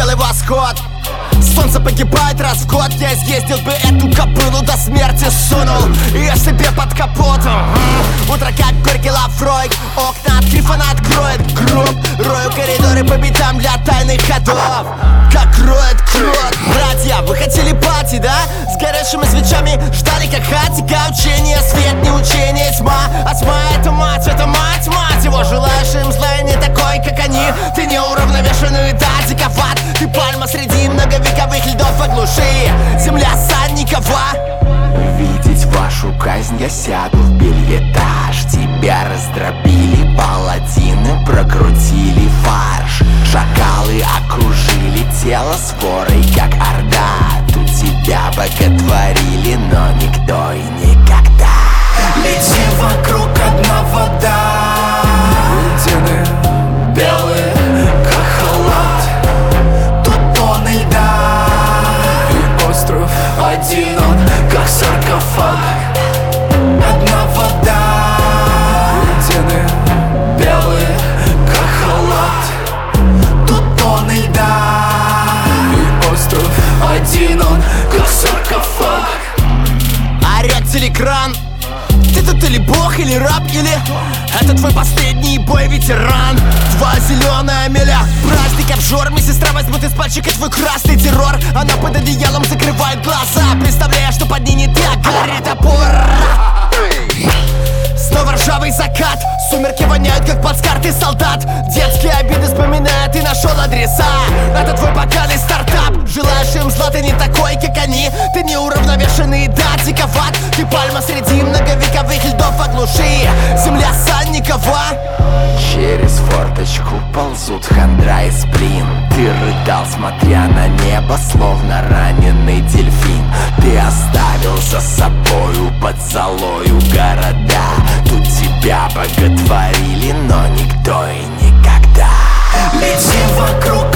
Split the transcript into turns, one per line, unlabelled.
белый восход. Солнце погибает раз в год. Я съездил бы эту кобылу до смерти, сунул ее себе под капот. Утро как горький лаврой, окна открыв, она откроет гроб. Рою коридоры по битам для тайных ходов, как роет крот. Братья, вы хотели пати, да? С горящими свечами ждали как хатика. Учение, свет, не учение, тьма. А тьма это мать его. Желаешь им зла, не такой, как они. Ты неуравновешенный, да, диковат. Ты пальма среди многовековых льдов во глуши. Земля Санникова.
Видеть вашу казнь я сяду в бельетаж. Тебя раздробили паладины, прокрутили фарш. Шакалы окружили тело сворой, как орда. Тут тебя боготворили, но никто и никогда.
Лети вокруг одна вода. Стены белые, как халат. Тут тонны льда. И остров один он, как саркофаг. Одна вода. Стены белые, как халат. Тут тонны льда. И остров один он, как саркофаг.
Орёт телекран. Ты тут или бог, или раб, или это твой последний бой, ветеран. Твоя зеленая миля, праздник обжор. Медсестра возьмут из пальчика твой красный террор. Она под одеялом закрывает глаза, представляя, что под ней не ты, а горит топор. Снова ржавый закат, сумерки воняют, как плацкарты солдат. Детские обиды вспоминая, ты нашел адреса. Это твой богатый стартап. Желаешь им зла, ты не такой, как они. Ты неуравновешенный, да, диковат. Ты пальма среди многовековых льдов во глуши. Земля Санникова.
Через форточку ползут хандра и сплин. Ты рыдал, смотря на небо, словно раненый дельфин. Ты оставил за собою под золою города. Тут тебя боготворили, но никто и никогда.
Лети вокруг